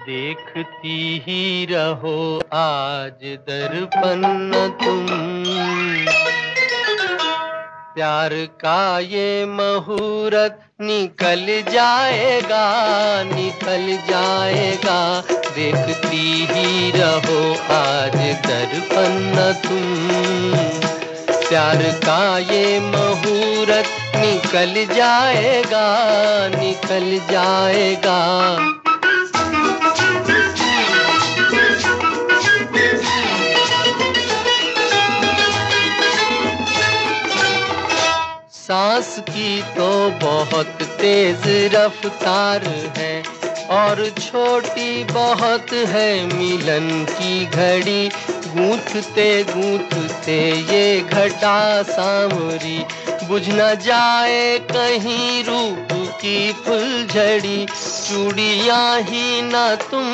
देखती ही रहो आज दर्पण न तुम, प्यार का ये मुहूर्त निकल जाएगा, निकल जाएगा। देखती ही रहो आज दर्पण न तुम, प्यार का ये मुहूर्त निकल जाएगा, निकल जाएगा। सांस की तो बहुत तेज रफ्तार है और छोटी बहुत है मिलन की घड़ी। गूंथते गूंथते ये घटा सांवरी, बुझ न जाए कहीं रूप की फुलझड़ी। चूड़ियां ही न तुम,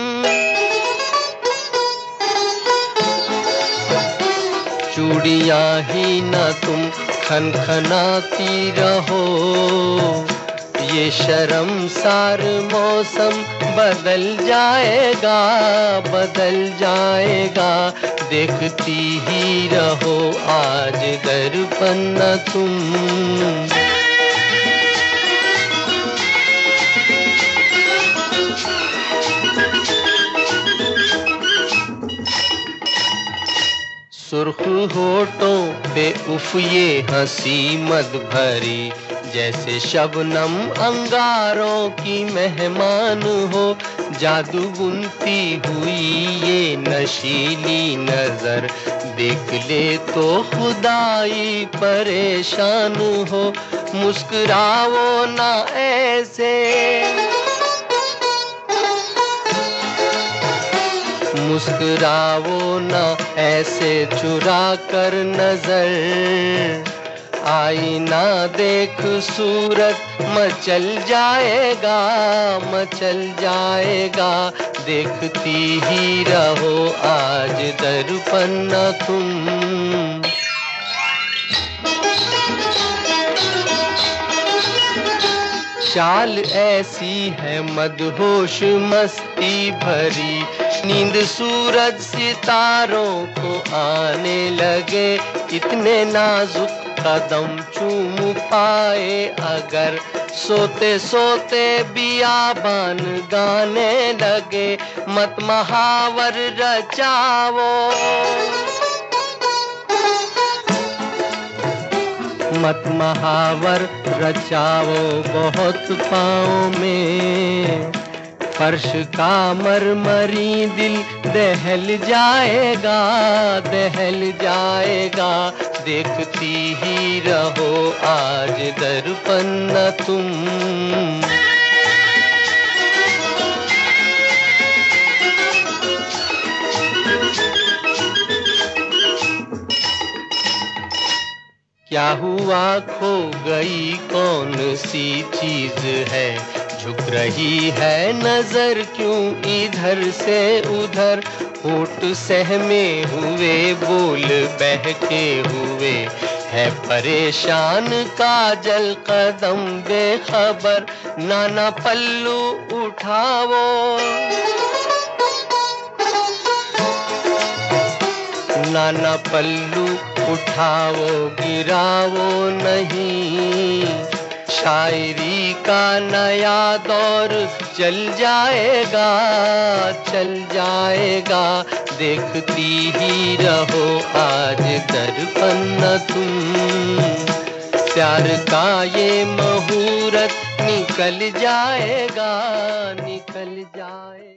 चूड़ियां ही न तुम खनखनाती रहो। ये शर्मसार मौसम बदल जाएगा, बदल जाएगा। देखती ही रहो आज दर्पण न तुम। सुर्ख होठों पे उफ ये हंसी मद भरी, जैसे शबनम अंगारों की मेहमान हो। जादू बुनती हुई ये नशीली नजर, देख ले तो खुदाई परेशान हो। मुस्कुराओ ना ऐसे, मुस्कुराओ ना ऐसे चुरा कर नजर। आईना देख सूरत मचल जाएगा, मचल जाएगा। देखती ही रहो आज दर्पण न तुम। चाल ऐसी है मदहोश मस्ती भरी, नींद सूरज सितारों को आने लगे। इतने नाजुक कदम चूम पाए अगर, सोते सोते बियाबान गाने लगे। मत महावर रचाओ, मत महावर रचाओ बहुत पाँव में। फर्श का मरमरी दिल दहल जाएगा, दहल जाएगा। देखती ही रहो आज दर्पण न तुम। क्या हुआ खो गई कौन सी चीज है, झुक रही है नजर क्यों इधर से उधर। होठ सहमे हुए बोल बहके हुए, है परेशान काजल कदम बेखबर। नाना पल्लू उठाओ, नाना पल्लू उठाओ गिराओ नहीं। शायरी का नया दौर चल जाएगा, चल जाएगा। देखती ही रहो आज दर्पण न तुम, प्यार का ये मुहूर्त निकल जाएगा, निकल जाएगा।